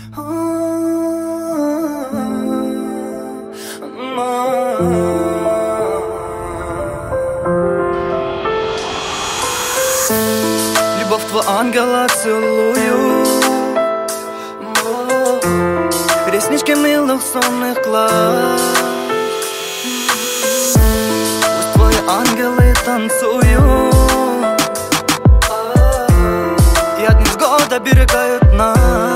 Любовь твой ангела целую, реснички милых сонных глаз. Пусть твои ангелы танцуют и от невзгод оберегают нас.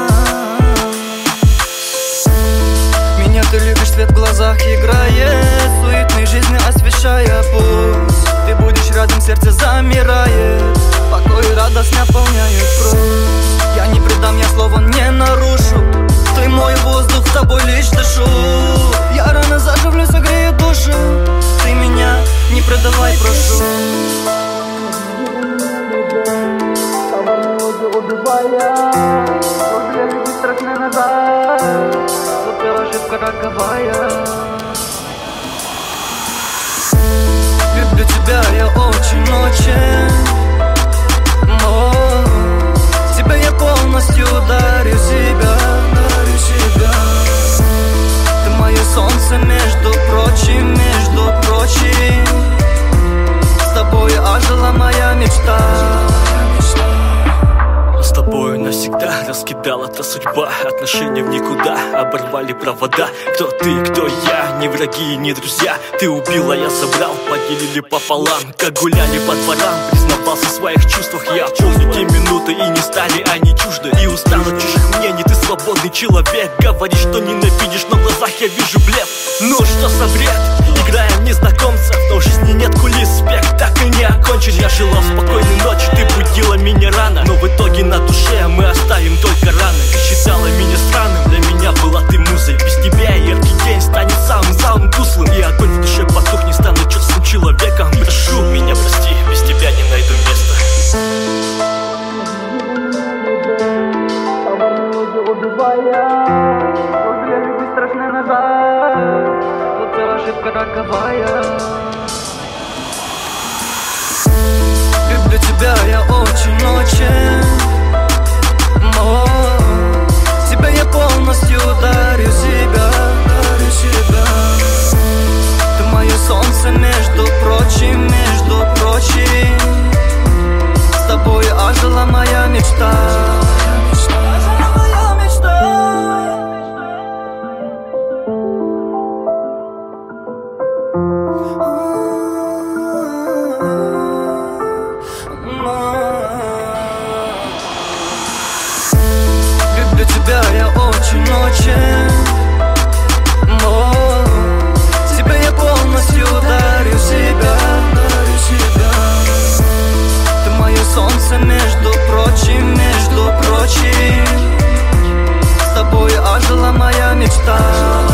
Меня ты любишь, свет в глазах играет, суетной жизни освещая путь. Ты будешь рядом, сердце замирает, покой и радость наполняют кровь. Я не предам, я слова не нарушу, ты мой воздух, с тобой лишь дышу. Я рано заживлю, согрею душу, ты меня не предавай, прошу. Страшно назад, вот ошибка роковая. Люблю тебя я очень-очень, тебя я полностью дарю себя. Ты мое солнце, между прочим, с тобой ожила моя мечта. С тобою навсегда раскидала та судьба. Отношения в никуда, оборвали провода. Кто ты, кто я, не враги, не друзья. Ты убила, я забрал, поделили пополам. Как гуляли по дворам, признавался в своих чувствах. Я помню те минуты, и не стали они чужды. И устал от чужих мнений, ты свободный человек. Говоришь, что ненавидишь, но в глазах я вижу блеф. Ну что за бред? Играем в незнакомцев, но в жизни нет кулис. Спектакль не окончен, я жила в спокойной ночи. Ты будила меня рано, но в итоге на душе мы оставим только раны. Ты считала меня странным, для меня была ты музой. Без тебя яркий день станет самым тусклым. И огонь в душе потухнет, стану честным человеком. Прошу меня, прости, без тебя не найду места. Страшно назад, вот ошибка роковая. Люблю тебя я очень-очень, тебя я полностью дарю себя. Ты мое солнце, между прочим, с тобой ожила моя мечта. Люблю тебя я очень-очень, тебя я полностью дарю себя. Ты мое солнце, между прочим, с тобой ожила моя мечта.